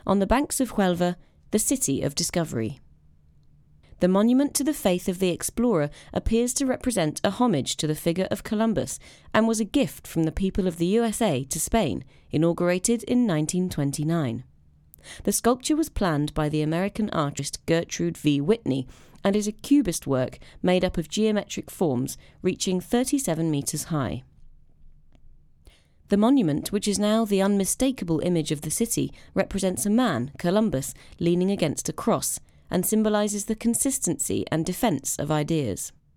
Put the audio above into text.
on the banks of Huelva, the city of discovery. The monument to the faith of the explorer appears to represent a homage to the figure of Columbus and was a gift from the people of the USA to Spain, inaugurated in 1929. The sculpture was planned by the American artist Gertrude V. Whitney and is a cubist work made up of geometric forms reaching 37 metres high. The monument, which is now the unmistakable image of the city, represents a man, Columbus, leaning against a cross, and symbolises the consistency and defence of ideas.